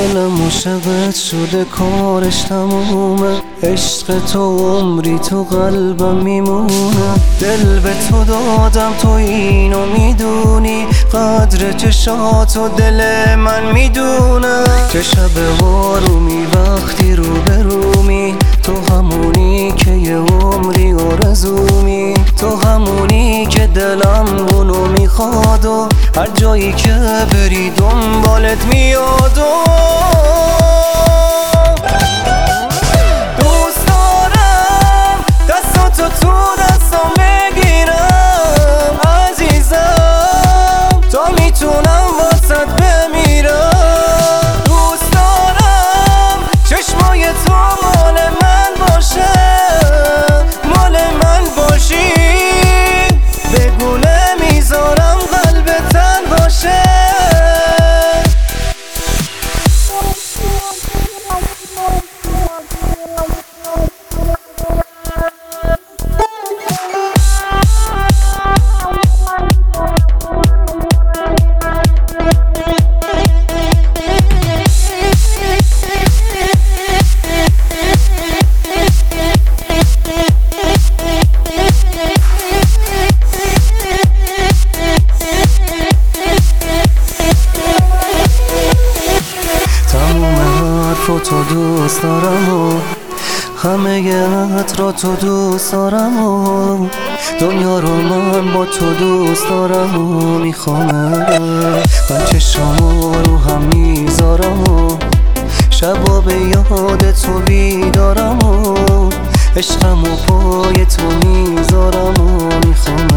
دلم عاشقت شده کارش تمومه، عشق تو عمری تو قلبم میمونه. دل به تو دادم تو اینو میدونی، قدر چشات و دل من میدونه. که شب آرومی وقتی رو به رومی، تو همونی که یه عمری آرزومی، تو همونی که دلم اونو میخواد و هر جایی که بری دنبالت میاد. دوست دارم دستاتو تو دستام بگیرم عزیزم، تا میتونم واسط بمیرم. دوست دارم چشمای تو مال من باشه، مال من باشی، بگو نمیذارم قلب تن باشه. تو دوست دارم و همه عطر تو دوست دارم و دنیا رو من با تو دوست دارم و میخوام. من چشمو رو هم میذارم و شبا به یاد تو بیدارم و عشقم و پای تو میذارم و میخوام.